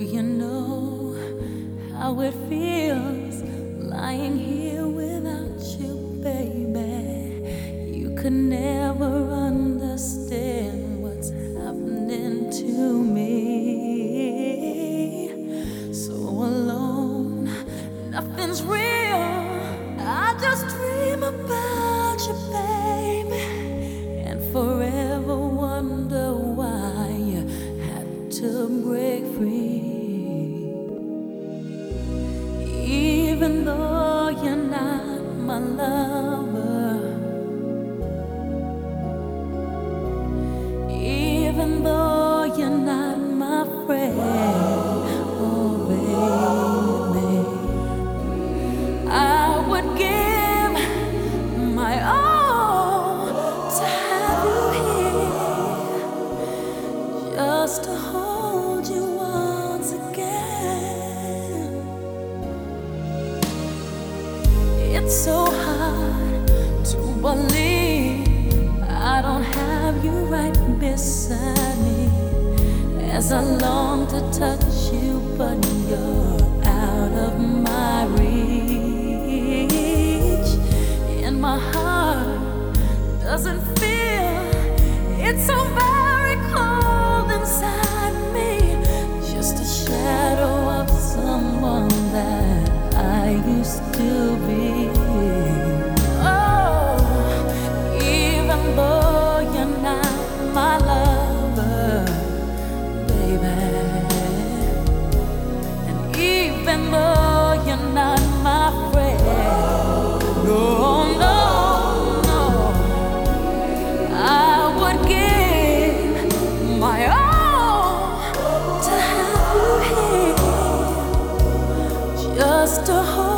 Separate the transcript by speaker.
Speaker 1: You know how it feels lying here without you, baby. You could never understand what's happening to me. So alone, nothing's real. I just dream about you, baby, and forever wonder why you had to break free. Even though you're not my lover, even though you're not my friend, oh baby, I would give my all to have you here, just to hold you once again. It's so hard to believe I don't have you right beside me, as I long to touch you, but you're out of my reach. And my heart doesn't feel, it's so very cold inside me, just a shadow of someone that I used to be. Oh, even though you're not my lover, baby, and even though you're not my friend, no, no, no, I would give my all to have you here, just to hold